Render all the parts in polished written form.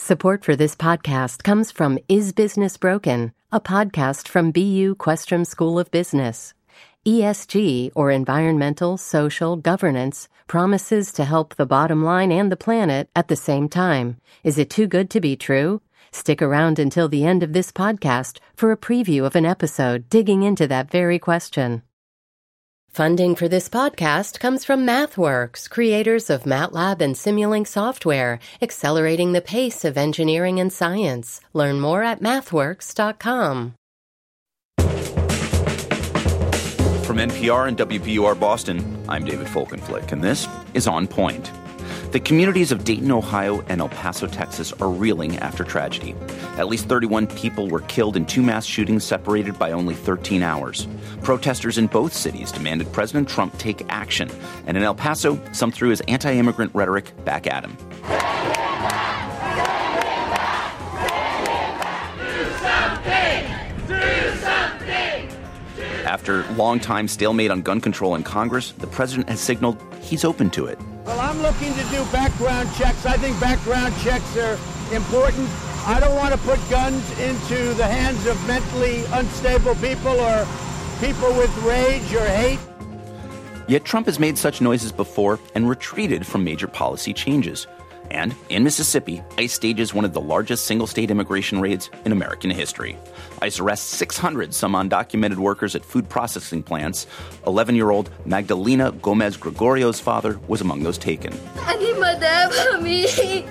Support for this podcast comes from Is Business Broken, a podcast from BU Questrom School of Business. ESG, or environmental, social, governance, promises to help the bottom line and the planet at the same time. Is it too good to be true? Stick around until the end of this podcast for a preview of an episode digging into that very question. Funding for this podcast comes from MathWorks, creators of MATLAB and Simulink software, accelerating the pace of engineering and science. Learn more at mathworks.com. From NPR and WBUR Boston, I'm David Folkenflik, and this is On Point. The communities of Dayton, Ohio, and El Paso, Texas are reeling after tragedy. At least 31 people were killed in two mass shootings separated by only 13 hours. Protesters in both cities demanded President Trump take action, and in El Paso, some threw his anti-immigrant rhetoric back at him. After long-time stalemate on gun control in Congress, the president has signaled he's open to it. Well, I'm looking to do background checks. I think background checks are important. I don't want to put guns into the hands of mentally unstable people or people with rage or hate. Yet Trump has made such noises before and retreated from major policy changes. And in Mississippi, ICE stages one of the largest single-state immigration raids in American history. ICE arrests 600 some undocumented workers at food processing plants. 11-year-old Magdalena Gomez Gregorio's father was among those taken. I need my dad for me.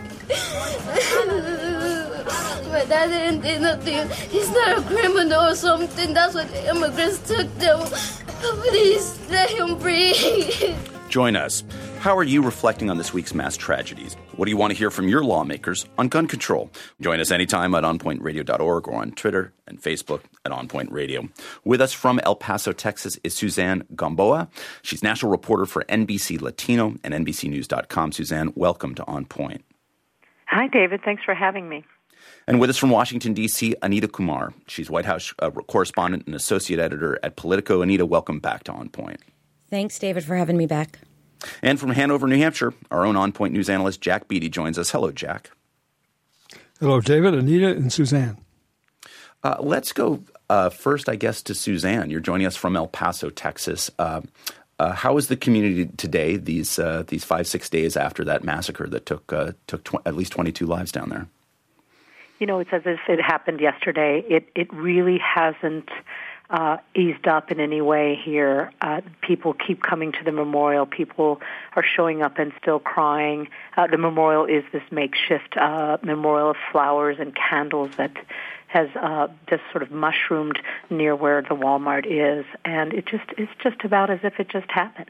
My dad didn't do nothing. He's not a criminal or something. That's what the immigrants took them. Please let him free. Join us. How are you reflecting on this week's mass tragedies? What do you want to hear from your lawmakers on gun control? Join us anytime at onpointradio.org or on Twitter and Facebook at OnPoint Radio. With us from El Paso, Texas is Suzanne Gamboa. She's national reporter for NBC Latino and NBCnews.com. Suzanne, welcome to On Point. Hi, David. Thanks for having me. And with us from Washington, D.C., Anita Kumar. She's White House correspondent and associate editor at Politico. Anita, welcome back to On Point. Thanks, David, for having me back. And from Hanover, New Hampshire, our own On Point news analyst, Jack Beatty, joins us. Hello, Jack. Hello, David, Anita, and Suzanne. Let's go first, I guess, to Suzanne. You're joining us from El Paso, Texas. How is the community today, these 5-6 days after that massacre that took at least 22 lives down there? You know, it's as if it happened yesterday. It really hasn't eased up in any way here. People keep coming to the memorial. People are showing up and still crying. The memorial is this makeshift memorial of flowers and candles that has just sort of mushroomed near where the Walmart is, and it's just about as if it just happened.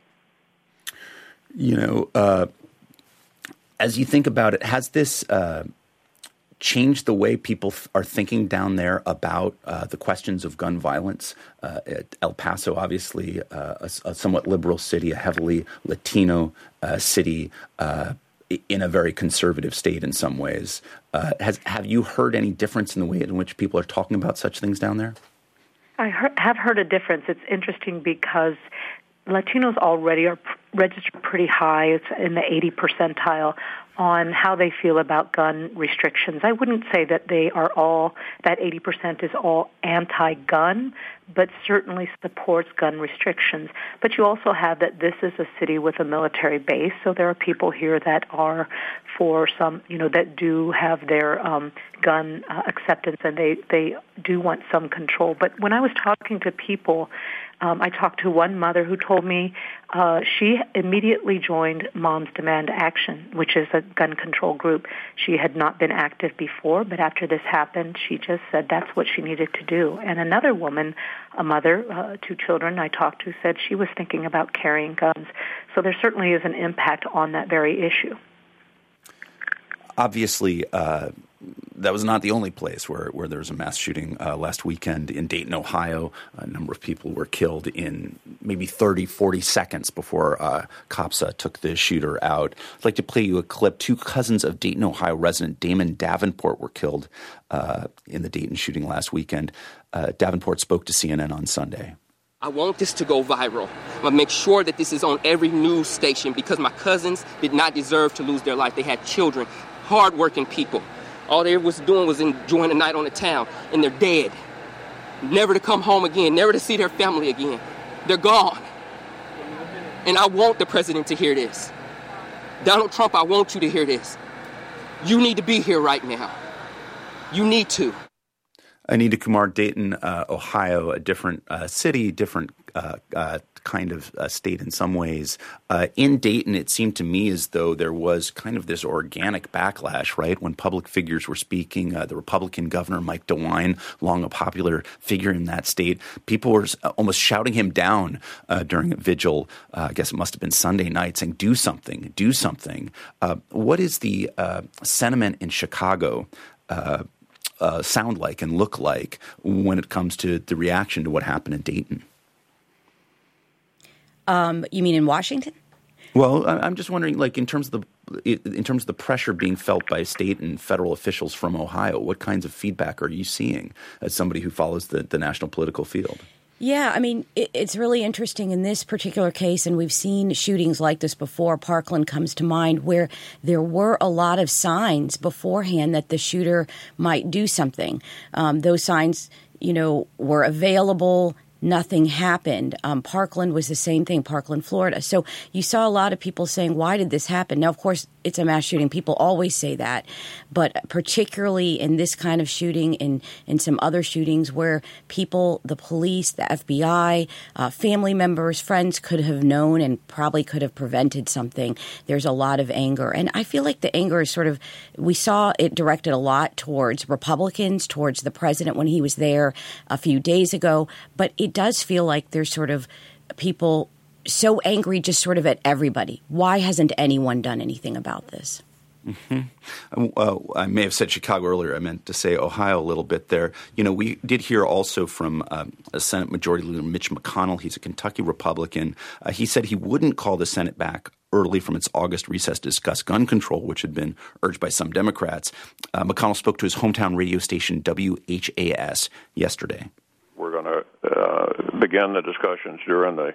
You know, as you think about it, has this change the way people are thinking down there about the questions of gun violence? El Paso, obviously, a somewhat liberal city, a heavily Latino city, in a very conservative state in some ways. Have you heard any difference in the way in which people are talking about such things down there? I have heard a difference. It's interesting because Latinos already are registered pretty high. It's in the 80 percentile on how they feel about gun restrictions. I wouldn't say that they are all, that 80% is all anti-gun, but certainly supports gun restrictions. But you also have that this is a city with a military base, so there are people here that are for some, that do have their gun acceptance, and they do want some control. But when I was talking to people, I talked to one mother who told me she immediately joined Moms Demand Action, which is a gun control group. She had not been active before, but after this happened, she just said that's what she needed to do. And another woman, a mother, 2 children I talked to, said she was thinking about carrying guns. So there certainly is an impact on that very issue. Obviously, that was not the only place where there was a mass shooting last weekend in Dayton, Ohio. A number of people were killed in maybe 30, 40 seconds before cops took the shooter out. I'd like to play you a clip. 2 cousins of Dayton, Ohio resident Damon Davenport were killed in the Dayton shooting last weekend. Davenport spoke to CNN on Sunday. I want this to go viral. I'm going to make sure that this is on every news station because my cousins did not deserve to lose their life. They had children, hardworking people. All they was doing was enjoying the night on the town, and they're dead. Never to come home again, never to see their family again. They're gone. And I want the president to hear this. Donald Trump, I want you to hear this. You need to be here right now. You need to. Anita Kumar, Dayton, Ohio, a different city, different kind of state in some ways. In Dayton, it seemed to me as though there was kind of this organic backlash, right? When public figures were speaking, the Republican governor, Mike DeWine, long a popular figure in that state, people were almost shouting him down during a vigil. I guess it must have been Sunday night, saying, do something, do something. What is the sentiment in Chicago sound like and look like when it comes to the reaction to what happened in Dayton? You mean in Washington? Well, I'm just wondering, like in terms of the pressure being felt by state and federal officials from Ohio, what kinds of feedback are you seeing as somebody who follows the national political field? Yeah, I mean, it's really interesting in this particular case, and we've seen shootings like this before. Parkland comes to mind, where there were a lot of signs beforehand that the shooter might do something. Those signs, were available. Nothing happened. Parkland was the same thing, Parkland, Florida. So you saw a lot of people saying, why did this happen? Now, of course, it's a mass shooting. People always say that. But particularly in this kind of shooting and in some other shootings where people, the police, the FBI, family members, friends could have known and probably could have prevented something, there's a lot of anger. And I feel like the anger is sort of, we saw it directed a lot towards Republicans, towards the president when he was there a few days ago. But it does feel like there's sort of people so angry just sort of at everybody. Why hasn't anyone done anything about this? Mm-hmm. I may have said Chicago earlier. I meant to say Ohio a little bit there. We did hear also from Senate Majority Leader Mitch McConnell. He's a Kentucky Republican. He said he wouldn't call the Senate back early from its August recess to discuss gun control, which had been urged by some Democrats. McConnell spoke to his hometown radio station WHAS yesterday. We're going to begin the discussions during the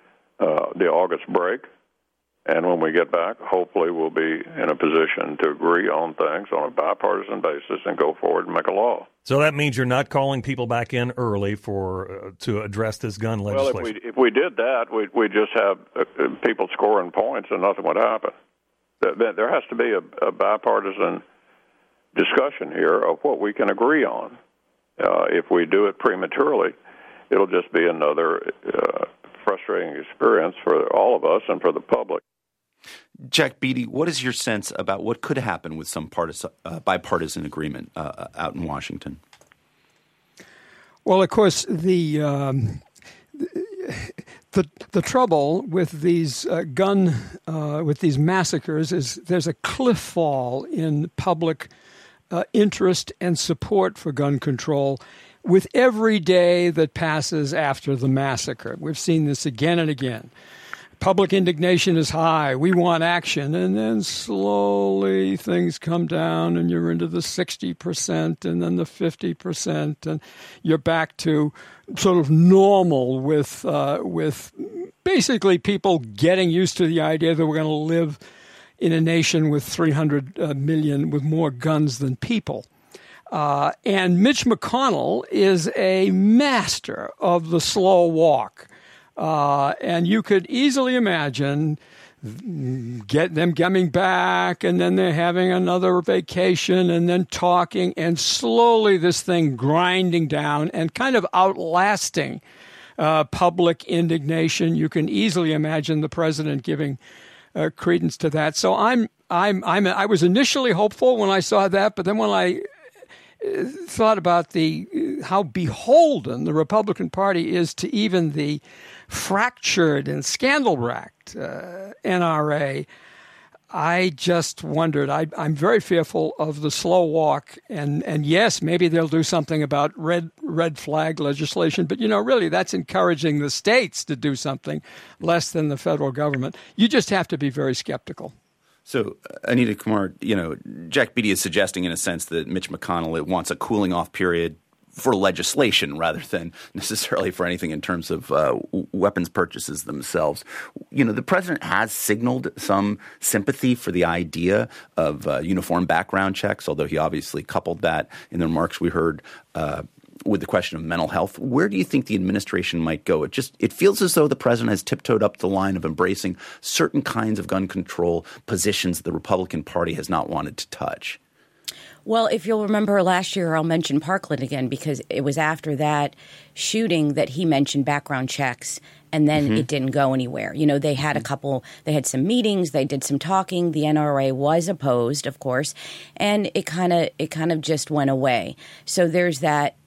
August break. And when we get back, hopefully we'll be in a position to agree on things on a bipartisan basis and go forward and make a law. So that means you're not calling people back in early to address this gun legislation? Well, if we did that, we'd just have people scoring points and nothing would happen. There has to be a bipartisan discussion here of what we can agree on. If we do it prematurely, it'll just be another frustrating experience for all of us and for the public. Jack Beatty, what is your sense about what could happen with some bipartisan agreement out in Washington? Well, of course, the trouble with these with these massacres is there's a cliff fall in public interest and support for gun control with every day that passes after the massacre. We've seen this again and again. Public indignation is high. We want action. And then slowly things come down and you're into the 60% and then the 50%. And you're back to sort of normal with basically people getting used to the idea that we're going to live in a nation with 300 million with more guns than people. And Mitch McConnell is a master of the slow walk. And you could easily imagine get them coming back and then they're having another vacation and then talking and slowly this thing grinding down and kind of outlasting public indignation. You can easily imagine the president giving credence to that. So I was initially hopeful when I saw that, but then when I thought about how beholden the Republican Party is to even the fractured and scandal-racked NRA, I just wondered. I'm very fearful of the slow walk, and yes, maybe they'll do something about red flag legislation, but really that's encouraging the states to do something less than the federal government. You just have to be very skeptical. So, Anita Kumar, Jack Beatty is suggesting in a sense that Mitch McConnell wants a cooling off period for legislation rather than necessarily for anything in terms of weapons purchases themselves. The president has signaled some sympathy for the idea of uniform background checks, although he obviously coupled that in the remarks we heard with the question of mental health. Where do you think the administration might go? It feels as though the president has tiptoed up the line of embracing certain kinds of gun control positions the Republican Party has not wanted to touch. Well, if you'll remember last year, I'll mention Parkland again because it was after that shooting that he mentioned background checks, and then it didn't go anywhere. They had they had some meetings, they did some talking. The NRA was opposed, of course, and it kind of just went away. So there's that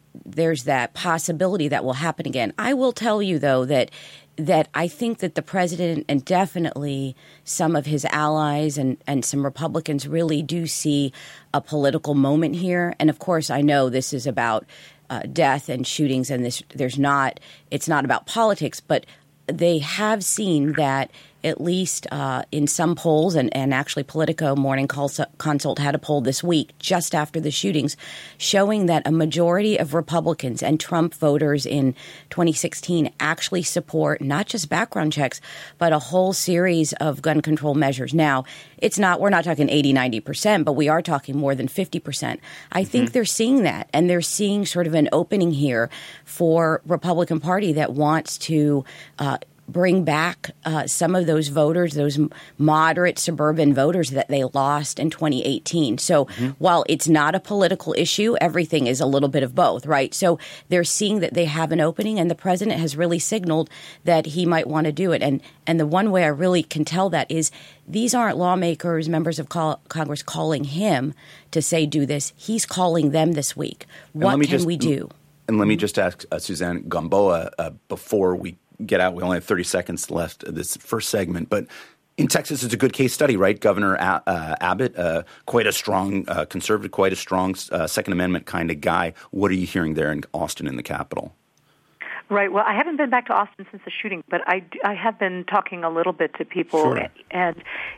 possibility that will happen again. I will tell you, though, that I think that the president and definitely some of his allies and some Republicans really do see a political moment here. And, of course, I know this is about death and shootings, and it's not about politics, but they have seen that at least in some polls, and actually Politico Morning Consult had a poll this week just after the shootings showing that a majority of Republicans and Trump voters in 2016 actually support not just background checks, but a whole series of gun control measures. Now, we're not talking 80, 90%, but we are talking more than 50%. I think they're seeing that, and they're seeing sort of an opening here for Republican Party that wants to bring back some of those voters, those moderate suburban voters that they lost in 2018. So while it's not a political issue, everything is a little bit of both, right? So they're seeing that they have an opening, and the president has really signaled that he might want to do it. And the one way I really can tell that is these aren't lawmakers, members of Congress calling him to say do this. He's calling them this week. What can we do? And let me just ask Suzanne Gamboa before we get out. We only have 30 seconds left of this first segment. But in Texas, it's a good case study, right? Governor Abbott, quite a strong conservative, quite a strong Second Amendment kind of guy. What are you hearing there in Austin in the Capitol? Right. Well, I haven't been back to Austin since the shooting, but I have been talking a little bit to people. Sure. And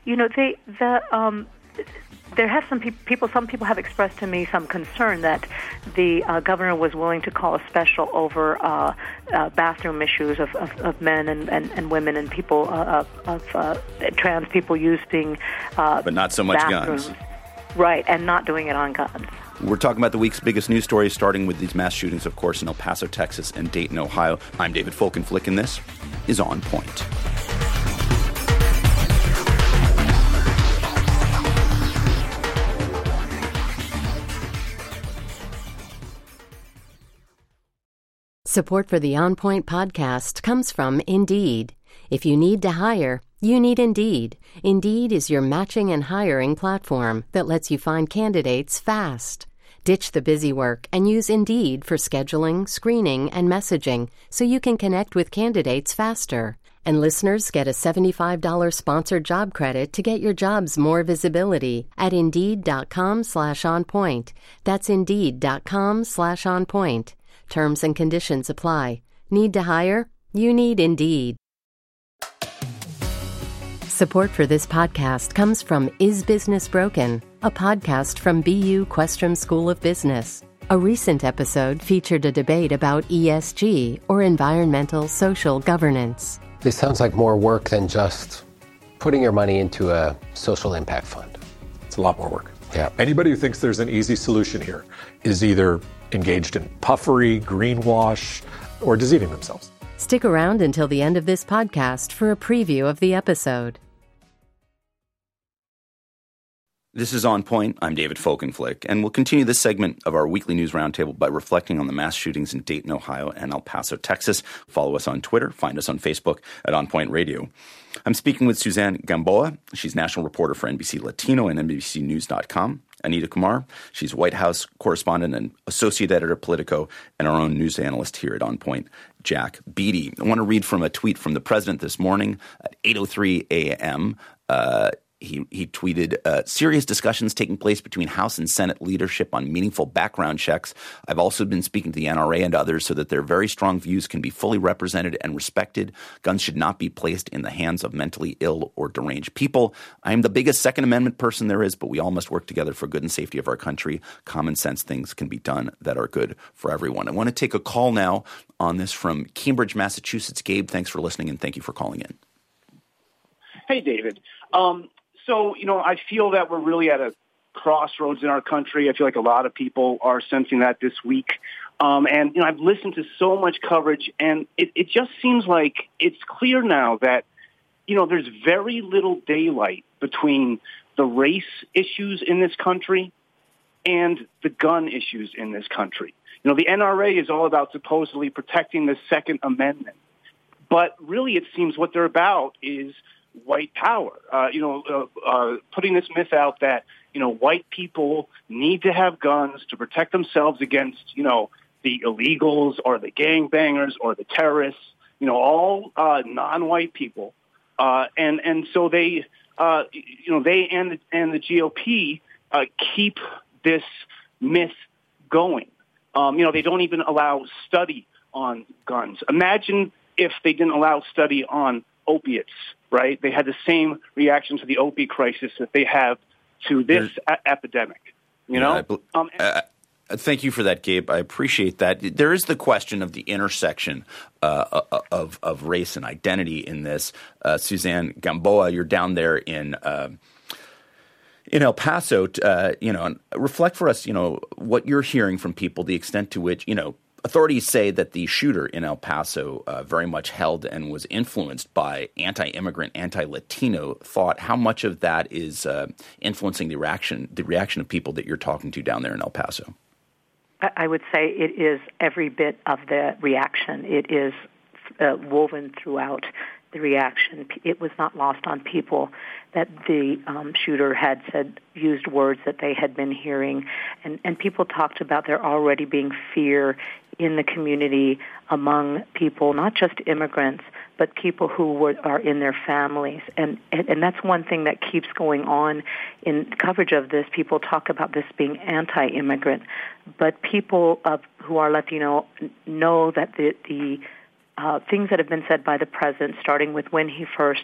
there have some people have expressed to me some concern that the governor was willing to call a special over bathroom issues of men and women and people of trans people using but not so much bathrooms. Guns. Right, and not doing it on guns. We're talking about the week's biggest news stories, starting with these mass shootings, of course, in El Paso, Texas, and Dayton, Ohio. I'm David Folkenflik, and this is On Point. Support for the On Point podcast comes from Indeed. If you need to hire, you need Indeed. Indeed is your matching and hiring platform that lets you find candidates fast. Ditch the busy work and use Indeed for scheduling, screening, and messaging so you can connect with candidates faster. And listeners get a $75 sponsored job credit to get your jobs more visibility at Indeed.com/onpoint. That's Indeed.com/onpoint. Terms and conditions apply. Need to hire? You need Indeed. Support for this podcast comes from Is Business Broken, a podcast from BU Questrom School of Business. A recent episode featured a debate about ESG, or environmental social governance. This sounds like more work than just putting your money into a social impact fund. It's a lot more work. Yeah. Anybody who thinks there's an easy solution here is either engaged in puffery, greenwash, or deceiving themselves. Stick around until the end of this podcast for a preview of the episode. This is On Point. I'm David Folkenflik, and we'll continue this segment of our weekly news roundtable by reflecting on the mass shootings in Dayton, Ohio, and El Paso, Texas. Follow us on Twitter. Find us on Facebook at On Point Radio. I'm speaking with Suzanne Gamboa. She's national reporter for NBC Latino and NBCnews.com. Anita Kumar. She's White House correspondent and associate editor of Politico, and our own news analyst here at On Point, Jack Beatty. I want to read from a tweet from the president this morning at 8:03 a.m., He tweeted, serious discussions taking place between House and Senate leadership on meaningful background checks. I've also been speaking to the NRA and others so that their very strong views can be fully represented and respected. Guns should not be placed in the hands of mentally ill or deranged people. I am the biggest Second Amendment person there is, but we all must work together for good and safety of our country. Common sense things can be done that are good for everyone. I want to take a call now on this from Cambridge, Massachusetts. Gabe, thanks for listening and thank you for calling in. Hey, David. So, I feel that we're really at a crossroads in our country. I feel like a lot of people are sensing that this week. And I've listened to so much coverage, and it just seems like it's clear now that, there's very little daylight between the race issues in this country and the gun issues in this country. The NRA is all about supposedly protecting the Second Amendment. But really, it seems what they're about is white power, putting this myth out that, white people need to have guns to protect themselves against, the illegals or the gangbangers or the terrorists, all non-white people. And so they and the GOP keep this myth going. They don't even allow study on guns. Imagine if they didn't allow study on opiates, right? They had the same reaction to the opiate crisis that they have to this epidemic, Thank you for that, Gabe. I appreciate that. There is the question of the intersection of race and identity in this. Suzanne Gamboa, you're down there in El Paso, and reflect for us, what you're hearing from people, the extent to which, authorities say that the shooter in El Paso very much held and was influenced by anti-immigrant, anti-Latino thought. How much of that is influencing the reaction of people that you're talking to down there in El Paso? I would say it is every bit of the reaction. It is woven throughout the reaction. It was not lost on people that the shooter had used words that they had been hearing. And people talked about there already being fear in the community among people, not just immigrants, but people who are in their families. And that's one thing that keeps going on in coverage of this. People talk about this being anti-immigrant, but people who are Latino know that the things that have been said by the president, starting with when he first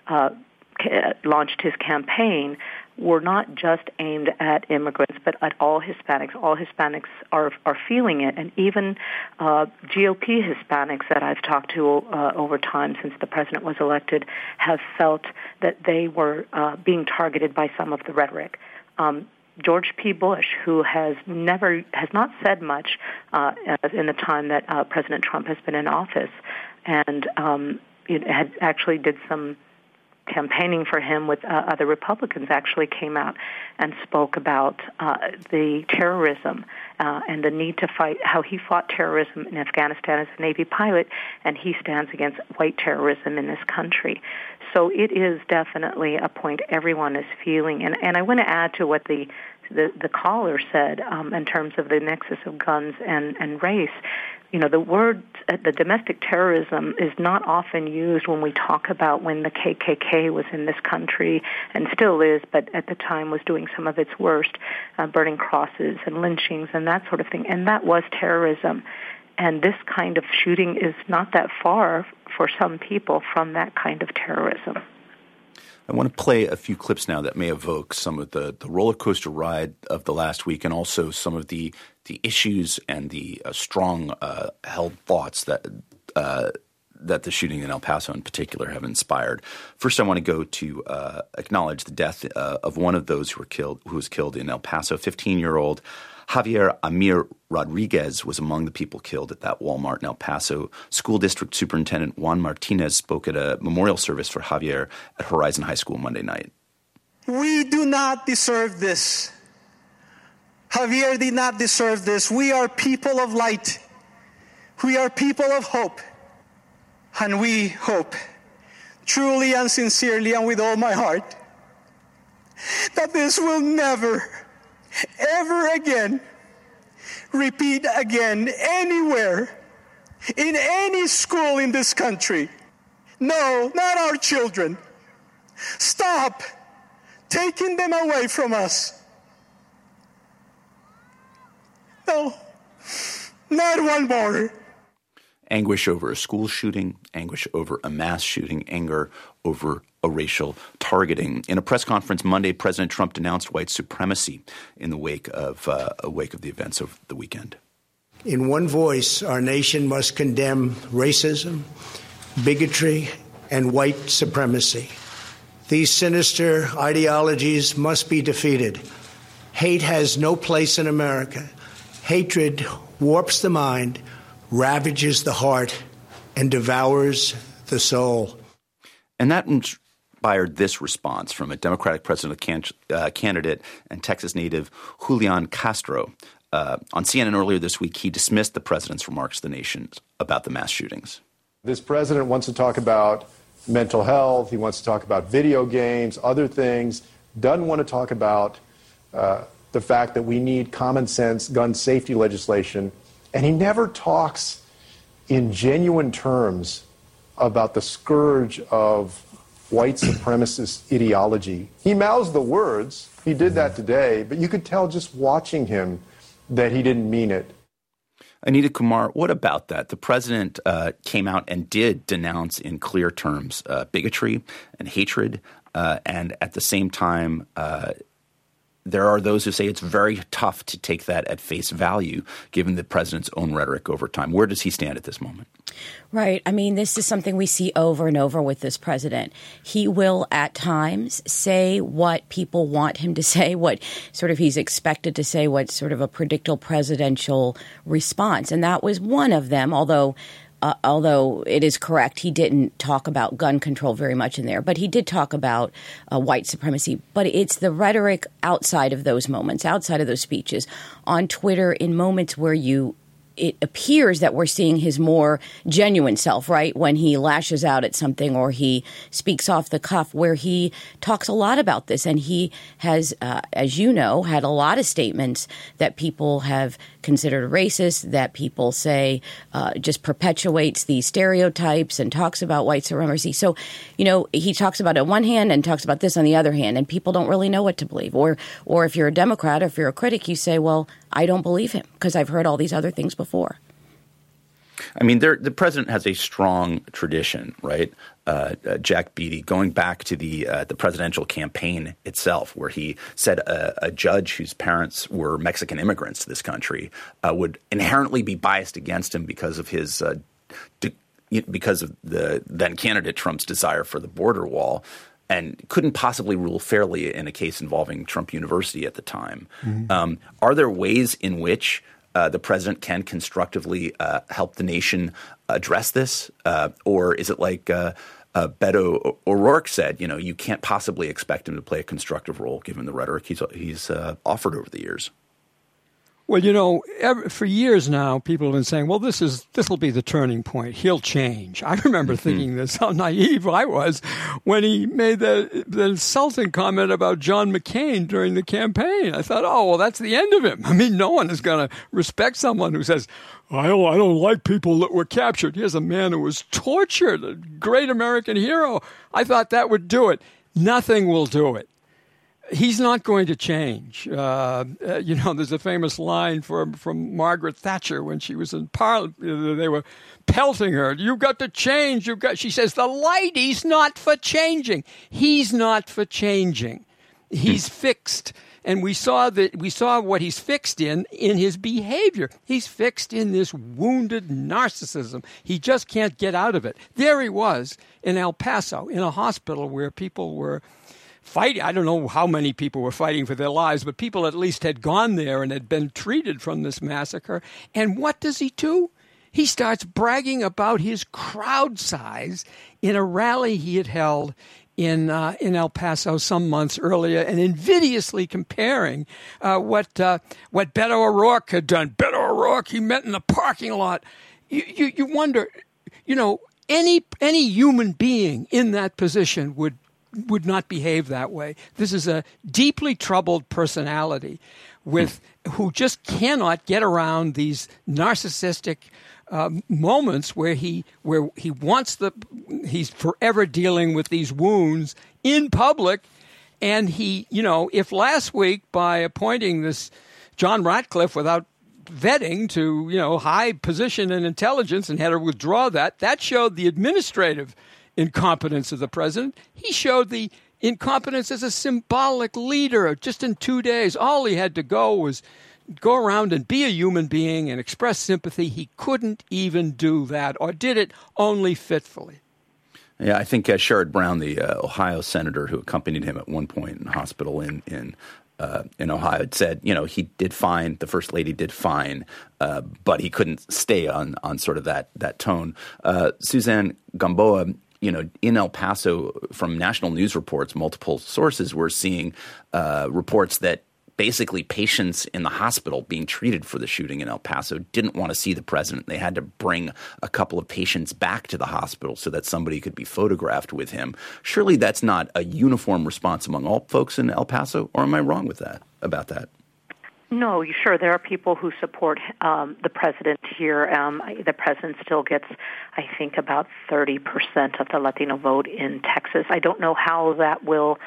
launched his campaign, were not just aimed at immigrants, but at all Hispanics. All Hispanics are feeling it, and even GOP Hispanics that I've talked to over time since the president was elected have felt that they were being targeted by some of the rhetoric. George P. Bush, who has not said much in the time that President Trump has been in office, and had actually did some campaigning for him with other Republicans, actually came out and spoke about the terrorism and the need to fight, how he fought terrorism in Afghanistan as a Navy pilot, and he stands against white terrorism in this country. So it is definitely a point everyone is feeling. And I want to add to what the caller said in terms of the nexus of guns and race. The word, the domestic terrorism, is not often used when we talk about when the KKK was in this country, and still is, but at the time was doing some of its worst, burning crosses and lynchings and that sort of thing. And that was terrorism. And this kind of shooting is not that far for some people from that kind of terrorism. I want to play a few clips now that may evoke some of the roller coaster ride of the last week, and also some of the issues and the strong held thoughts that the shooting in El Paso in particular have inspired. First, I want to go to acknowledge the death of one of those who was killed in El Paso. 15-year-old Javier Amir Rodriguez was among the people killed at that Walmart in El Paso. School District Superintendent Juan Martinez spoke at a memorial service for Javier at Horizon High School Monday night. We do not deserve this. Javier did not deserve this. We are people of light. We are people of hope. And we hope, truly and sincerely and with all my heart, that this will never, ever again repeat again anywhere, in any school in this country. No, not our children. Stop. taking them away from us. No, not one more. Anguish over a school shooting, anguish over a mass shooting, anger over a racial targeting. In a press conference Monday, President Trump denounced white supremacy in the wake of the events of the weekend. In one voice, our nation must condemn racism, bigotry, and white supremacy. These sinister ideologies must be defeated. Hate has no place in America. Hatred warps the mind, ravages the heart, and devours the soul. And that inspired this response from a Democratic presidential candidate and Texas native Julian Castro. On CNN earlier this week, he dismissed the president's remarks to the nation about the mass shootings. This president wants to talk about mental health. He wants to talk about video games, other things. Doesn't want to talk about the fact that we need common sense gun safety legislation. And he never talks in genuine terms about the scourge of white supremacist ideology. He mouths the words. He did that today, but you could tell just watching him that he didn't mean it. Anita Kumar, what about that? The president came out and did denounce in clear terms bigotry and hatred, and at the same time there are those who say it's very tough to take that at face value, given the president's own rhetoric over time. Where does he stand at this moment? Right. I mean, this is something we see over and over with this president. He will at times say what people want him to say, what sort of he's expected to say, what's sort of a predictable presidential response. And that was one of them, although it is correct, he didn't talk about gun control very much in there, but he did talk about white supremacy. But it's the rhetoric outside of those moments, outside of those speeches, on Twitter, in moments where it appears that we're seeing his more genuine self, right? When he lashes out at something or he speaks off the cuff, where he talks a lot about this. And he has, as you know, had a lot of statements that people have considered racist, that people say just perpetuates these stereotypes and talks about white supremacy. So, he talks about it on one hand and talks about this on the other hand, and people don't really know what to believe. Or if you're a Democrat, or if you're a critic, you say, well, I don't believe him because I've heard all these other things before. I mean, the president has a strong tradition, right? Jack Beatty, going back to the presidential campaign itself, where he said a judge whose parents were Mexican immigrants to this country would inherently be biased against him because of his because of the then candidate Trump's desire for the border wall, and couldn't possibly rule fairly in a case involving Trump University at the time. Mm-hmm. Are there ways in which the president can constructively help the nation address this? Or is it like Beto O'Rourke said, you can't possibly expect him to play a constructive role given the rhetoric he's offered over the years? Well, for years now, people have been saying, well, this will be the turning point. He'll change. I remember thinking this, how naive I was when he made the insulting comment about John McCain during the campaign. I thought, oh, well, that's the end of him. I mean, no one is going to respect someone who says, I don't like people that were captured. Here's a man who was tortured, a great American hero. I thought that would do it. Nothing will do it. He's not going to change. There's a famous line from Margaret Thatcher when she was in Parliament. They were pelting her. You've got to change. She says, the light, he's not for changing. He's not for changing. He's fixed. And we saw what he's fixed in his behavior. He's fixed in this wounded narcissism. He just can't get out of it. There he was in El Paso, in a hospital where people were fighting. I don't know how many people were fighting for their lives, but people at least had gone there and had been treated from this massacre. And what does he do? He starts bragging about his crowd size in a rally he had held in El Paso some months earlier, and invidiously comparing what Beto O'Rourke had done. Beto O'Rourke, he met in the parking lot. You wonder, any human being in that position would not behave that way. This is a deeply troubled personality who just cannot get around these narcissistic moments where he's forever dealing with these wounds in public, And he, if last week by appointing this John Ratcliffe without vetting to, high position in intelligence and had to withdraw that showed the administrative incompetence of the president. He showed the incompetence as a symbolic leader. Just in 2 days, all he had to go was go around and be a human being and express sympathy. He couldn't even do that, or did it only fitfully. Yeah, I think Sherrod Brown, the Ohio senator who accompanied him at one point in hospital in Ohio, had said, he did fine. The First Lady did fine, but he couldn't stay on sort of that tone. Suzanne Gamboa, in El Paso, from national news reports, multiple sources were seeing reports that basically patients in the hospital being treated for the shooting in El Paso didn't want to see the president. They had to bring a couple of patients back to the hospital so that somebody could be photographed with him. Surely that's not a uniform response among all folks in El Paso, or am I wrong about that? No, sure. There are people who support the president here. The president still gets, I think, about 30% of the Latino vote in Texas. I don't know how that will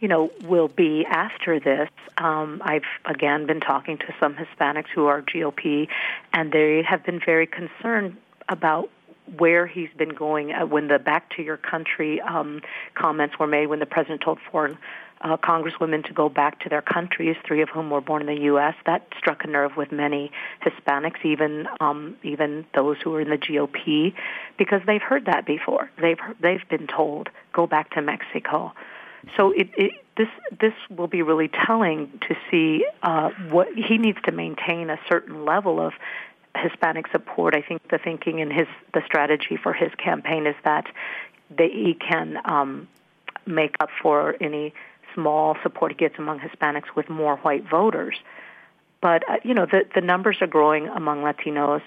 be after this. I've, again, been talking to some Hispanics who are GOP, and they have been very concerned about where he's been going when the back to your country comments were made, when the president told foreign congresswomen to go back to their countries, 3 of whom were born in the U.S. That struck a nerve with many Hispanics, even those who are in the GOP, because they've heard that before. They've been told, go back to Mexico. So this will be really telling to see what he needs to maintain a certain level of Hispanic support. I think the thinking in the strategy for his campaign is that he can make up for any small support he gets among Hispanics with more white voters. But, the numbers are growing among Latinos.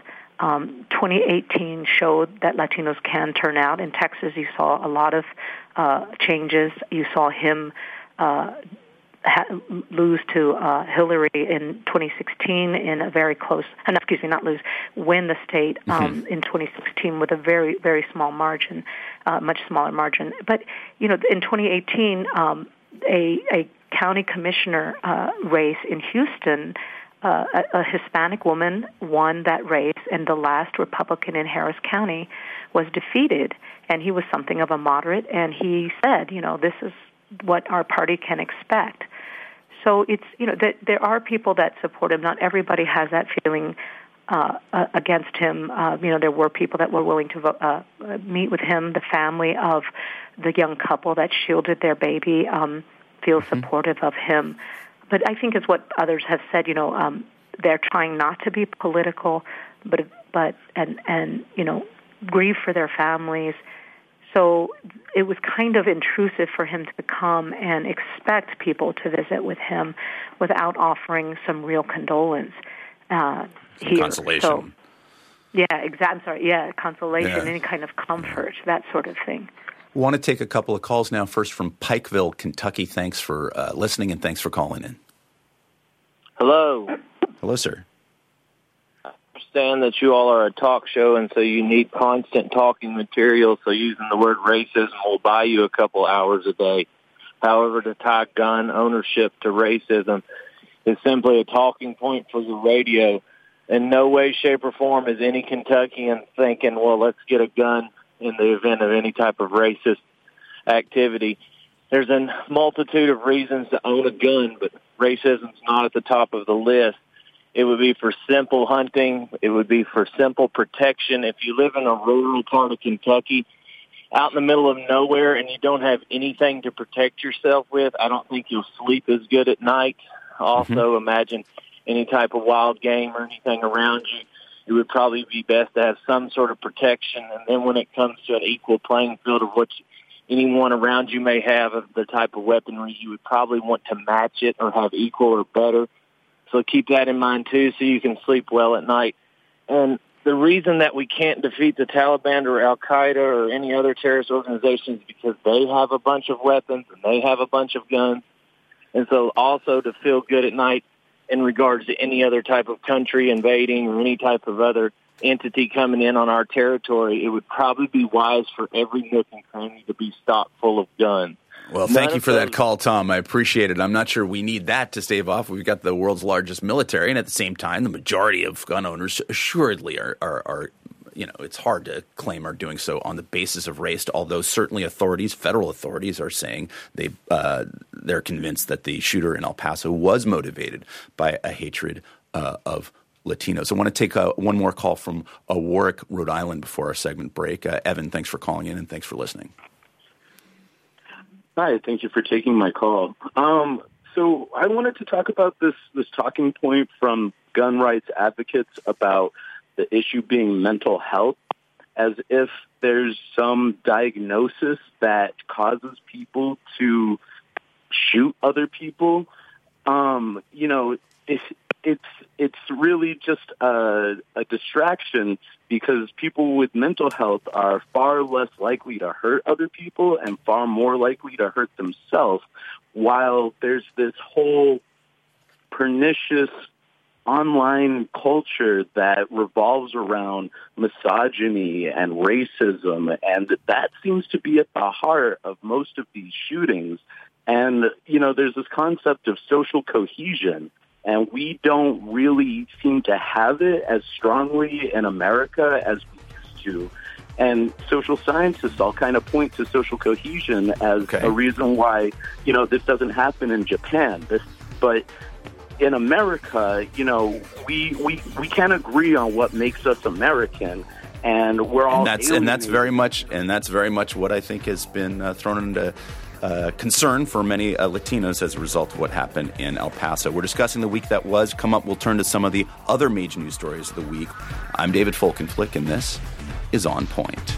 2018 showed that Latinos can turn out. In Texas, you saw a lot of changes. You saw him lose to Hillary in 2016 in a very close, win the state in 2016 with a very, very small margin, much smaller margin. But, in 2018, a county commissioner race in Houston, a Hispanic woman won that race, and the last Republican in Harris County was defeated. And he was something of a moderate, and he said, this is what our party can expect. So it's, there are people that support him. Not everybody has that feeling against him. There were people that were willing to meet with him. The family of the young couple that shielded their baby feels supportive of him. But I think it's what others have said. They're trying not to be political, but grieve for their families. So it was kind of intrusive for him to come and expect people to visit with him without offering some real condolence here. Consolation. So, consolation, any kind of comfort, that sort of thing. Want to take a couple of calls now. First from Pikeville, Kentucky. Thanks for listening, and thanks for calling in. Hello. Hello, sir. I understand that you all are a talk show, and so you need constant talking material, so using the word racism will buy you a couple hours a day. However, to tie gun ownership to racism is simply a talking point for the radio. In no way, shape, or form is any Kentuckian thinking, well, let's get a gun in the event of any type of racist activity. There's a multitude of reasons to own a gun, but racism's not at the top of the list. It would be for simple hunting. It would be for simple protection. If you live in a rural part of Kentucky, out in the middle of nowhere, and you don't have anything to protect yourself with, I don't think you'll sleep as good at night. Also, imagine any type of wild game or anything around you. It would probably be best to have some sort of protection. And then when it comes to an equal playing field of what anyone around you may have of the type of weaponry, you would probably want to match it or have equal or better. So keep that in mind, too, so you can sleep well at night. And the reason that we can't defeat the Taliban or Al-Qaeda or any other terrorist organization is because they have a bunch of weapons and they have a bunch of guns. And so also to feel good at night in regards to any other type of country invading or any type of other entity coming in on our territory, it would probably be wise for every nook and cranny to be stocked full of guns. Well, thank you for that call, Tom. I appreciate it. I'm not sure we need that to stave off. We've got the world's largest military, and at the same time, the majority of gun owners assuredly are it's hard to claim are doing so on the basis of race, although certainly federal authorities are saying they're convinced that the shooter in El Paso was motivated by a hatred of Latinos. I want to take one more call from Warwick, Rhode Island before our segment break. Evan, thanks for calling in and thanks for listening. Hi, thank you for taking my call. So I wanted to talk about this talking point from gun rights advocates about the issue being mental health, as if there's some diagnosis that causes people to shoot other people. It's really just a distraction, because people with mental health are far less likely to hurt other people and far more likely to hurt themselves, while there's this whole pernicious online culture that revolves around misogyny and racism, and that seems to be at the heart of most of these shootings. And, there's this concept of social cohesion, and we don't really seem to have it as strongly in America as we used to. And social scientists all kind of point to social cohesion as a reason why, this doesn't happen in Japan. But in America, we can't agree on what makes us American, and we're all that's very much what I think has been thrown into concern for many Latinos as a result of what happened in El Paso. We're discussing the week that was. Come up, we'll turn to some of the other major news stories of the week. I'm David Folkenflik, and this is On Point.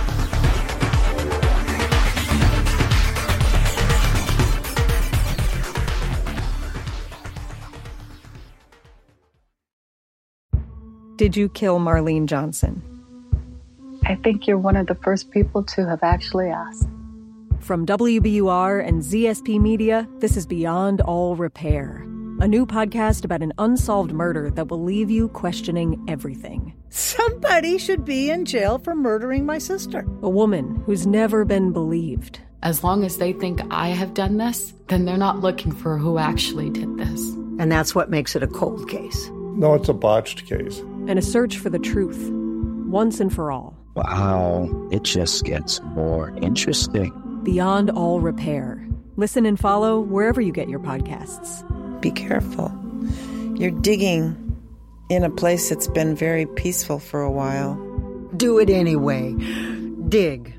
Did you kill Marlene Johnson? I think you're one of the first people to have actually asked. From WBUR and ZSP Media, this is Beyond All Repair, a new podcast about an unsolved murder that will leave you questioning everything. Somebody should be in jail for murdering my sister. A woman who's never been believed. As long as they think I have done this, then they're not looking for who actually did this. And that's what makes it a cold case. No, it's a botched case. And a search for the truth, once and for all. Wow, it just gets more interesting. Beyond All Repair. Listen and follow wherever you get your podcasts. Be careful. You're digging in a place that's been very peaceful for a while. Do it anyway. Dig.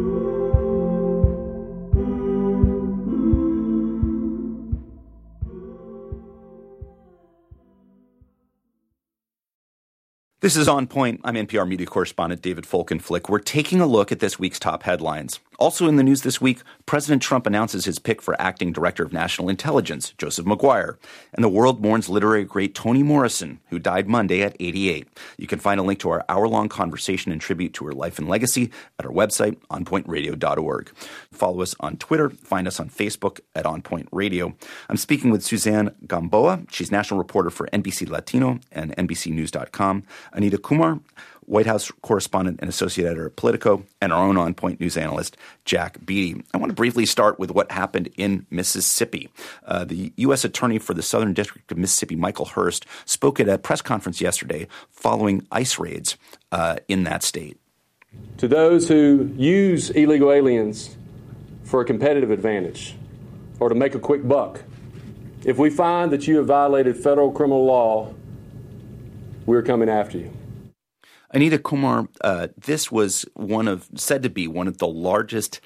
This is On Point. I'm NPR media correspondent David Folkenflik. We're taking a look at this week's top headlines. Also in the news this week, President Trump announces his pick for acting director of national intelligence, Joseph Maguire. And the world mourns literary great Toni Morrison, who died Monday at 88. You can find a link to our hour-long conversation and tribute to her life and legacy at our website, onpointradio.org. Follow us on Twitter. Find us on Facebook at On Point Radio. I'm speaking with Suzanne Gamboa. She's national reporter for NBC Latino and NBCnews.com. Anita Kumar, White House correspondent and associate editor of Politico, and our own On Point news analyst, Jack Beatty. I want to briefly start with what happened in Mississippi. The U.S. Attorney for the Southern District of Mississippi, Michael Hurst, spoke at a press conference yesterday following ICE raids in that state. To those who use illegal aliens for a competitive advantage or to make a quick buck, if we find that you have violated federal criminal law, we're coming after you. Anita Kumar, this was said to be one of the largest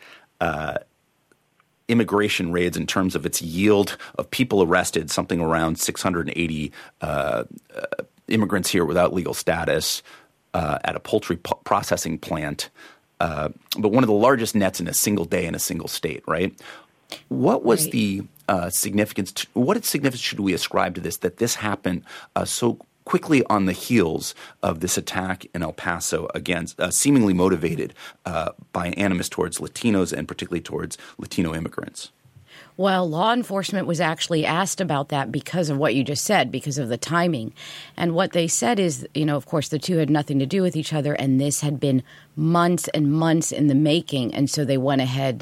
immigration raids in terms of its yield of people arrested, something around 680 immigrants here without legal status at a poultry processing plant, but one of the largest nets in a single day in a single state, right? What was the significance? What significance should we ascribe to this, that this happened so quickly on the heels of this attack in El Paso, against seemingly motivated by animus towards Latinos and particularly towards Latino immigrants? Well, law enforcement was actually asked about that because of what you just said, because of the timing. And what they said is, of course, the two had nothing to do with each other, and this had been months and months in the making. And so they went ahead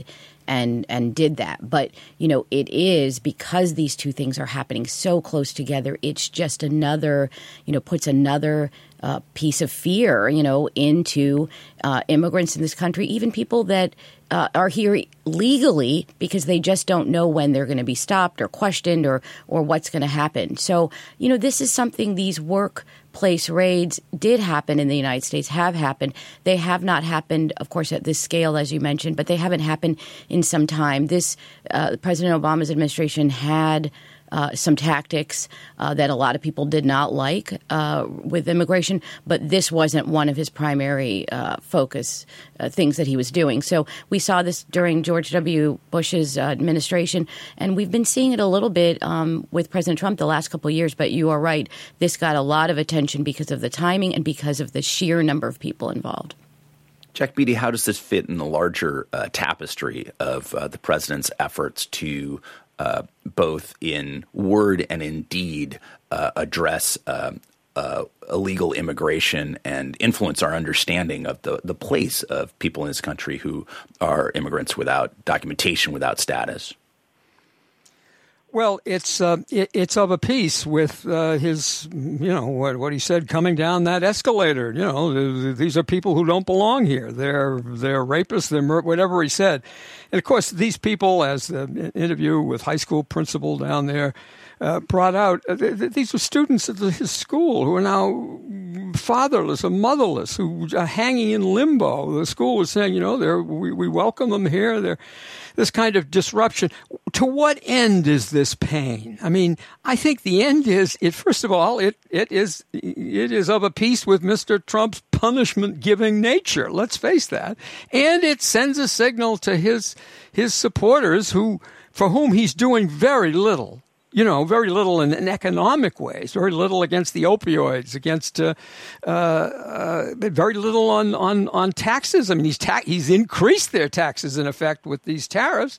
and did that. But, it is because these two things are happening so close together, it's just another, puts another piece of fear, into immigrants in this country, even people that are here legally, because they just don't know when they're going to be stopped or questioned or what's going to happen. So, this is something, these workplace raids did happen in the United States, have happened. They have not happened, of course, at this scale, as you mentioned, but they haven't happened in some time. President Obama's administration had some tactics that a lot of people did not like with immigration, but this wasn't one of his primary focus things that he was doing. So we saw this during George W. Bush's administration, and we've been seeing it a little bit with President Trump the last couple of years, but you are right. This got a lot of attention because of the timing and because of the sheer number of people involved. Jack Beatty, how does this fit in the larger tapestry of the president's efforts to both in word and in deed address illegal immigration and influence our understanding of the place of people in this country who are immigrants without documentation, without status? Well, it's of a piece with his, what he said coming down that escalator. These are people who don't belong here. They're rapists. They're whatever he said. And of course, these people, as the interview with high school principal down there brought out, these were students at his school who are now fatherless or motherless, who are hanging in limbo. The school was saying, we welcome them here. They're this kind of disruption. To what end is this pain? I mean, I think the end is, first of all, it is of a piece with Mr. Trump's punishment-giving nature. Let's face that. And it sends a signal to his supporters for whom he's doing very little. Very little in economic ways, very little against the opioids, against very little on taxes. I mean, he's increased their taxes in effect with these tariffs.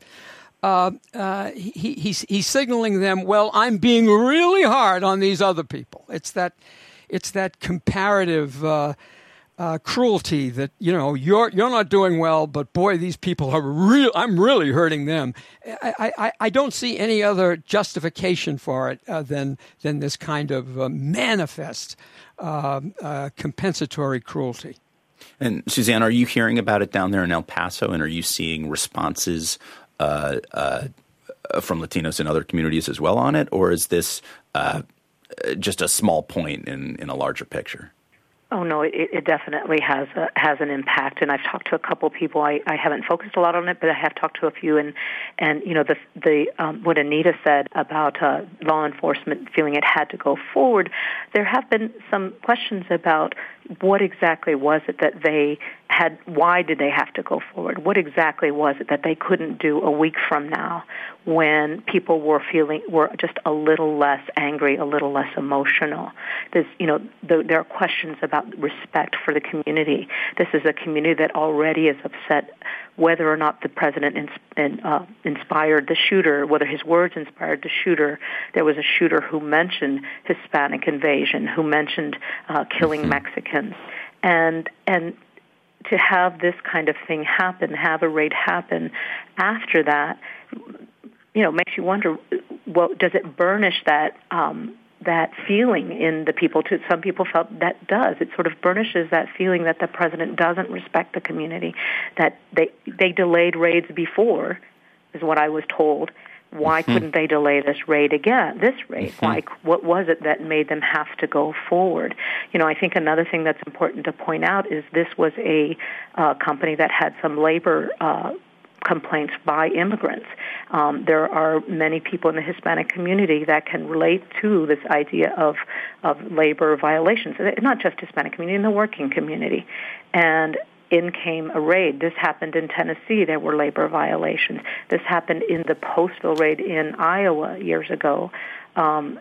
He's signaling them, well, I'm being really hard on these other people. It's that comparative cruelty that you're not doing well, but boy, these people are real. I'm really hurting them. I don't see any other justification for it than this kind of manifest compensatory cruelty. And Suzanne, are you hearing about it down there in El Paso, and are you seeing responses from Latinos in other communities as well on it, or is this just a small point in a larger picture? Oh, no, it definitely has an impact. And I've talked to a couple of people. I haven't focused a lot on it, but I have talked to a few. And what Anita said about law enforcement feeling it had to go forward, there have been some questions about what exactly was it that they had, why did they have to go forward? What exactly was it that they couldn't do a week from now when people were just a little less angry, a little less emotional? There are questions about respect for the community. This is a community that already is upset whether or not the president inspired the shooter, whether his words inspired the shooter. There was a shooter who mentioned Hispanic invasion, who mentioned killing Mexicans. And to have this kind of thing happen, have a raid happen after that, makes you wonder, well, does it burnish that feeling in the people? Some people felt that does. It sort of burnishes that feeling that the president doesn't respect the community, that they delayed raids before, is what I was told. Why couldn't they delay this raid again? Why? What was it that made them have to go forward? I think another thing that's important to point out is this was a company that had some labor complaints by immigrants. There are many people in the Hispanic community that can relate to this idea of labor violations, not just Hispanic community, in the working community. And in came a raid. This happened in Tennessee. There were labor violations. This happened in the postal raid in Iowa years ago. And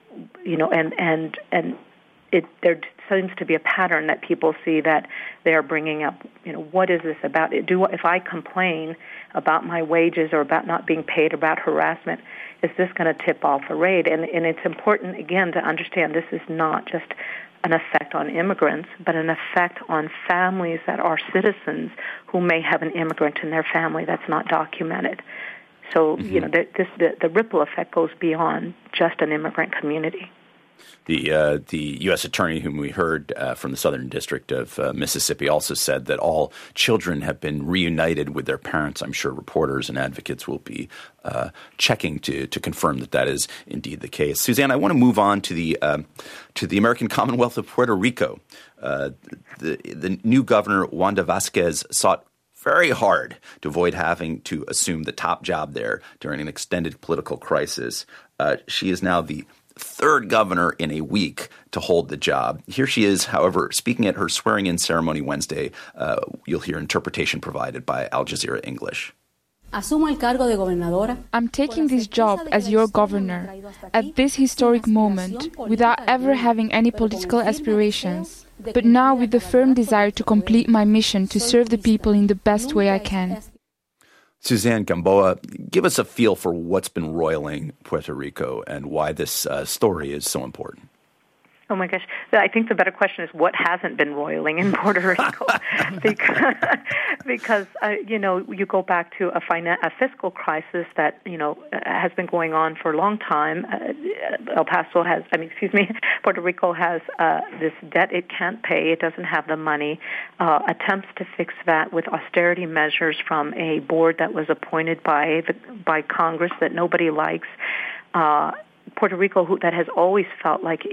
there seems to be a pattern that people see that they are bringing up. What is this about? If I complain about my wages or about not being paid, about harassment, is this going to tip off a raid? And it's important again to understand this is not just an effect on immigrants, but an effect on families that are citizens who may have an immigrant in their family that's not documented. So, the ripple effect goes beyond just an immigrant community. The U.S. attorney whom we heard from the Southern District of Mississippi also said that all children have been reunited with their parents. I'm sure reporters and advocates will be checking to confirm that is indeed the case. Suzanne, I want to move on to the American Commonwealth of Puerto Rico. The new governor, Wanda Vazquez, sought very hard to avoid having to assume the top job there during an extended political crisis. She is now the third governor in a week to hold the job. Here she is, however, speaking at her swearing-in ceremony Wednesday. You'll hear interpretation provided by Al Jazeera English. I'm taking this job as your governor at this historic moment without ever having any political aspirations, but now with the firm desire to complete my mission to serve the people in the best way I can. Suzanne Gamboa, give us a feel for what's been roiling Puerto Rico and why this story is so important. Oh, my gosh. I think the better question is what hasn't been roiling in Puerto Rico? because you go back to a fiscal crisis that, has been going on for a long time. Puerto Rico has this debt it can't pay. It doesn't have the money. Attempts to fix that with austerity measures from a board that was appointed by Congress that nobody likes. Puerto Rico, that has always felt like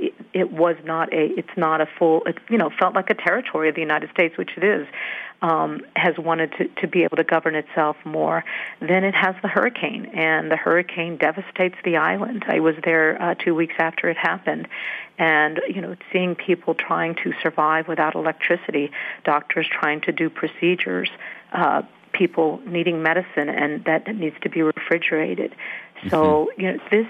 felt like a territory of the United States, which it is, has wanted to be able to govern itself more. Then it has the hurricane, and the hurricane devastates the island. I was there 2 weeks after it happened, and seeing people trying to survive without electricity, doctors trying to do procedures, people needing medicine, and that needs to be refrigerated. So this.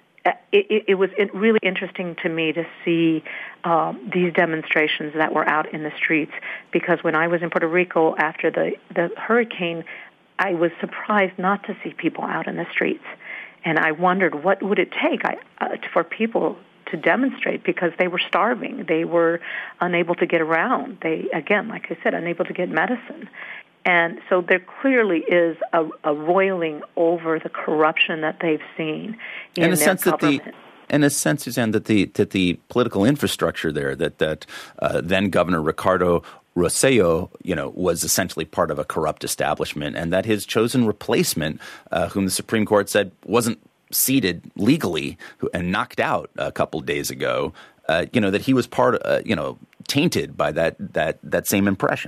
It was really interesting to me to see these demonstrations that were out in the streets, because when I was in Puerto Rico after the hurricane, I was surprised not to see people out in the streets. And I wondered what would it take for people to demonstrate, because they were starving. They were unable to get around. They, again, like I said, unable to get medicine. And so there clearly is a roiling over the corruption that they've seen in their government. In a sense, Suzanne, that the political infrastructure there, that then Governor Ricardo Rosselló, was essentially part of a corrupt establishment, and that his chosen replacement, whom the Supreme Court said wasn't seated legally and knocked out a couple of days ago, that he was tainted by that same impression.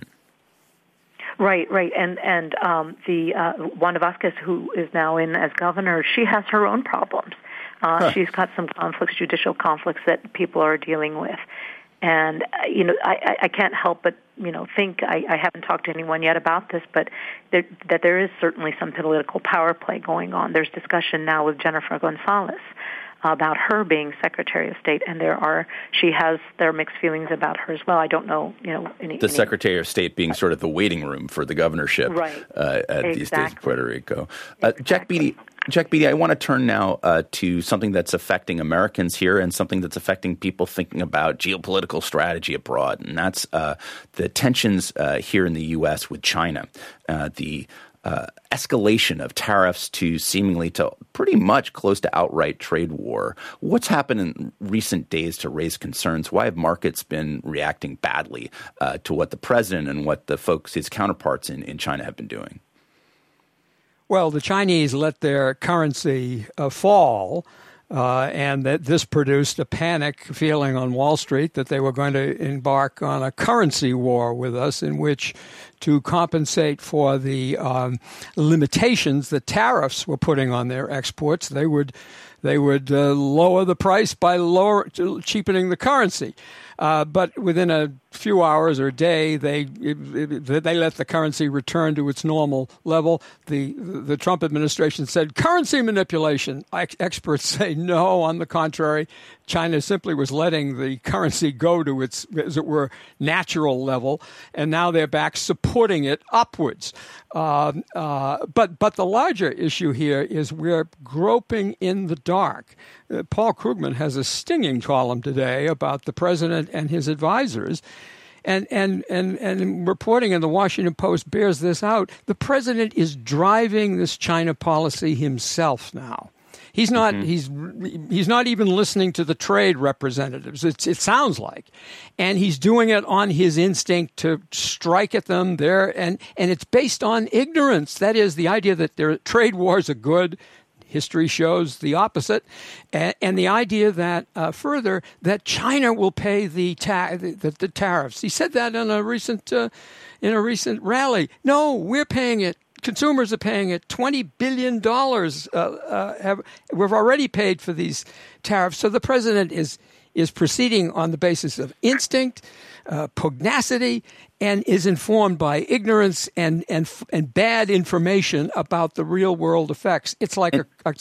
Right, and the Wanda Vazquez, who is now in as governor, she has her own problems. She's got some conflicts, judicial conflicts that people are dealing with, and I can't help but think I haven't talked to anyone yet about this, but that there is certainly some political power play going on. There's discussion now with Jennifer Gonzalez about her being Secretary of State, and there are mixed feelings about her as well. I don't know, the Secretary of State being sort of the waiting room for the governorship at the state of Puerto Rico. Jack Beatty, I want to turn now to something that's affecting Americans here and something that's affecting people thinking about geopolitical strategy abroad, and that's the tensions here in the U.S. with China. The escalation of tariffs to seemingly to pretty much close to outright trade war. What's happened in recent days to raise concerns? Why have markets been reacting badly to what the president and what his counterparts in China have been doing? Well, the Chinese let their currency fall, and that this produced a panic feeling on Wall Street that they were going to embark on a currency war with us, in which, to compensate for the limitations that tariffs were putting on their exports, they would lower the price by cheapening the currency. But within a few hours or a day, they let the currency return to its normal level. The Trump administration said currency manipulation. Experts say no. On the contrary, China simply was letting the currency go to its, as it were, natural level, and now they're back supporting it upwards. But the larger issue here is we're groping in the dark. Paul Krugman has a stinging column today about the president and his advisors. And reporting in the Washington Post bears this out. The president is driving this China policy himself now. He's not. He's not even listening to the trade representatives. It sounds like, and he's doing it on his instinct to strike at them there, and it's based on ignorance. That is the idea that their trade wars are good. History shows the opposite, and the idea that further that China will pay the tariffs. He said that in a recent rally. No, we're paying it. Consumers are paying it. $20 billion we've already paid for these tariffs. So the president is proceeding on the basis of instinct, pugnacity, and is informed by ignorance and bad information about the real world effects. It's like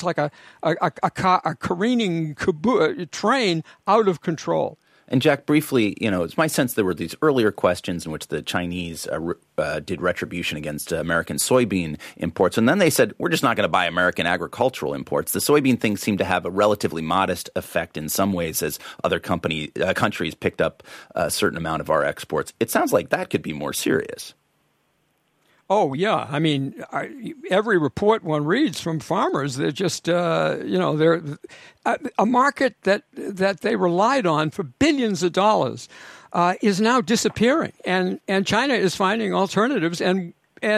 a careening train out of control. And Jack, briefly, it's my sense there were these earlier questions in which the Chinese did retribution against American soybean imports. And then they said, we're just not going to buy American agricultural imports. The soybean thing seemed to have a relatively modest effect in some ways as other countries picked up a certain amount of our exports. It sounds like that could be more serious. Oh, yeah. I mean, every report one reads from farmers, they're just, they're a market that they relied on for billions of dollars is now disappearing. And China is finding alternatives. And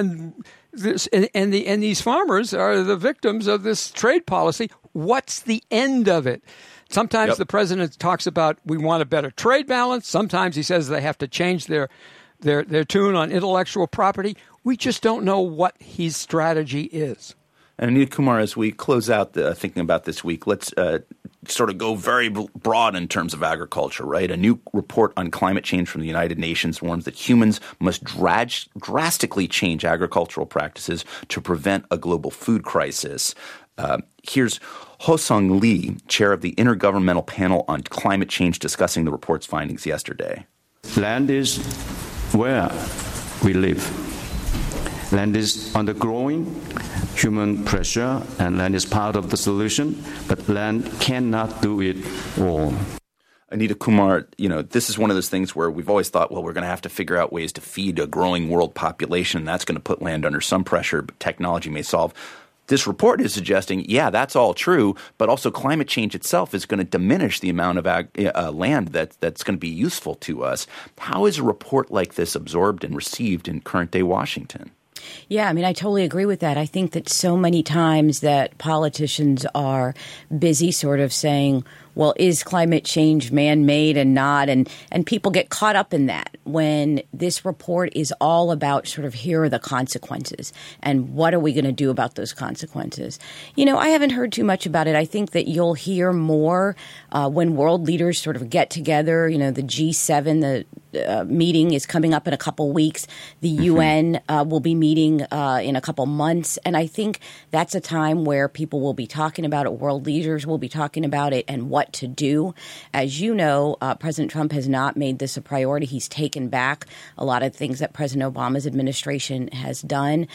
these farmers are the victims of this trade policy. What's the end of it? Sometimes the president talks about we want a better trade balance. Sometimes he says they have to change their tune on intellectual property. We just don't know what his strategy is. And Anita Kumar, as we close out thinking about this week, let's sort of go very broad in terms of agriculture, right? A new report on climate change from the United Nations warns that humans must drastically change agricultural practices to prevent a global food crisis. Here's Ho-Sung Lee, chair of the Intergovernmental Panel on Climate Change, discussing the report's findings yesterday. Land is where we live. Land is undergoing human pressure, and land is part of the solution, but land cannot do it all. Anita Kumar, this is one of those things where we've always thought, well, we're going to have to figure out ways to feed a growing world population. That's going to put land under some pressure, but technology may solve. This report is suggesting, yeah, that's all true, but also climate change itself is going to diminish the amount of land that's going to be useful to us. How is a report like this absorbed and received in current-day Washington? Yeah, I mean, I totally agree with that. I think that so many times that politicians are busy sort of saying, well, is climate change man-made and not? And people get caught up in that when this report is all about sort of here are the consequences and what are we going to do about those consequences? I haven't heard too much about it. I think that you'll hear more when world leaders sort of get together. The G7, the meeting is coming up in a couple weeks. The UN will be meeting in a couple months. And I think that's a time where people will be talking about it. World leaders will be talking about it and what to do. As you know, President Trump has not made this a priority. He's taken back a lot of things that President Obama's administration has done.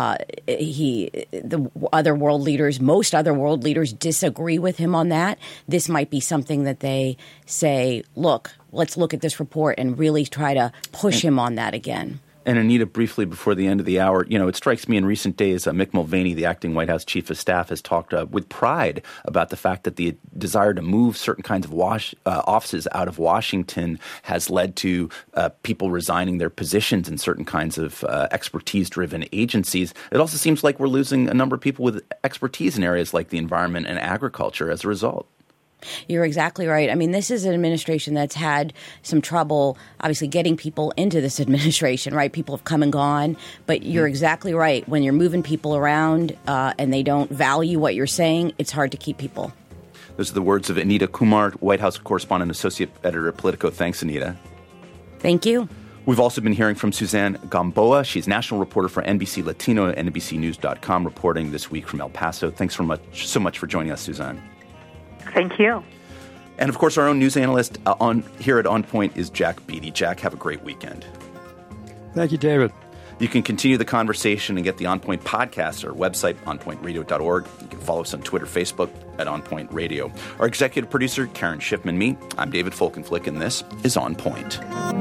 Most other world leaders disagree with him on that. This might be something that they say, look, let's look at this report and really try to push him on that again. And Anita, briefly before the end of the hour, it strikes me in recent days, Mick Mulvaney, the acting White House chief of staff, has talked with pride about the fact that the desire to move certain kinds of offices out of Washington has led to people resigning their positions in certain kinds of expertise-driven agencies. It also seems like we're losing a number of people with expertise in areas like the environment and agriculture as a result. You're exactly right. I mean, this is an administration that's had some trouble, obviously, getting people into this administration, right? People have come and gone. But you're exactly right. When you're moving people around and they don't value what you're saying, it's hard to keep people. Those are the words of Anita Kumar, White House correspondent, associate editor at Politico. Thanks, Anita. Thank you. We've also been hearing from Suzanne Gamboa. She's national reporter for NBC Latino and NBCnews.com, reporting this week from El Paso. Thanks so much for joining us, Suzanne. Thank you. And, of course, our own news analyst here at On Point is Jack Beatty. Jack, have a great weekend. Thank you, David. You can continue the conversation and get the On Point podcast at our website, onpointradio.org. You can follow us on Twitter, Facebook, at On Point Radio. Our executive producer, Karen Schiffman, I'm David Folkenflik, and this is On Point.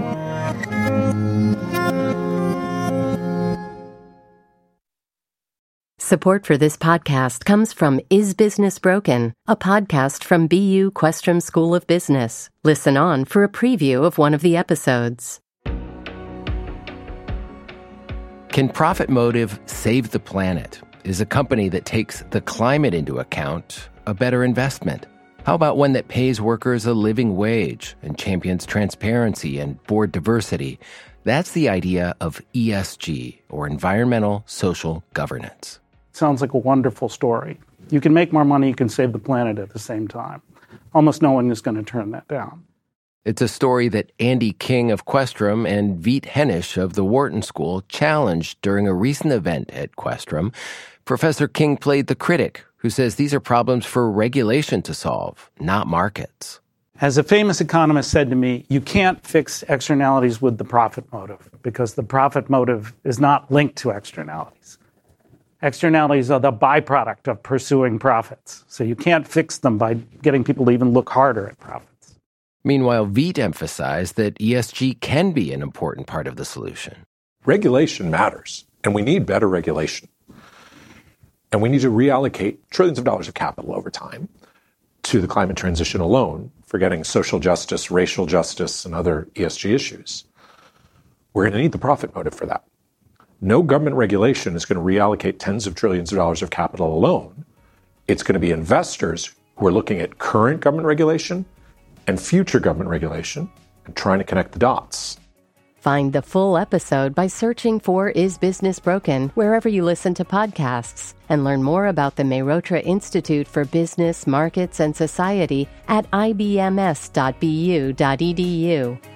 Support for this podcast comes from Is Business Broken, a podcast from BU Questrom School of Business. Listen on for a preview of one of the episodes. Can Profit Motive save the planet? Is a company that takes the climate into account a better investment? How about one that pays workers a living wage and champions transparency and board diversity? That's the idea of ESG, or Environmental Social Governance. Sounds like a wonderful story. You can make more money, you can save the planet at the same time. Almost no one is going to turn that down. It's a story that Andy King of Questrom and Veet Hennish of the Wharton School challenged during a recent event at Questrom. Professor King played the critic who says these are problems for regulation to solve, not markets. As a famous economist said to me, you can't fix externalities with the profit motive because the profit motive is not linked to externalities. Externalities are the byproduct of pursuing profits. So you can't fix them by getting people to even look harder at profits. Meanwhile, Veet emphasized that ESG can be an important part of the solution. Regulation matters, and we need better regulation. And we need to reallocate trillions of dollars of capital over time to the climate transition alone, forgetting social justice, racial justice, and other ESG issues. We're going to need the profit motive for that. No government regulation is going to reallocate tens of trillions of dollars of capital alone. It's going to be investors who are looking at current government regulation and future government regulation and trying to connect the dots. Find the full episode by searching for Is Business Broken wherever you listen to podcasts, and learn more about the Mehrotra Institute for Business, Markets, and Society at ibms.bu.edu.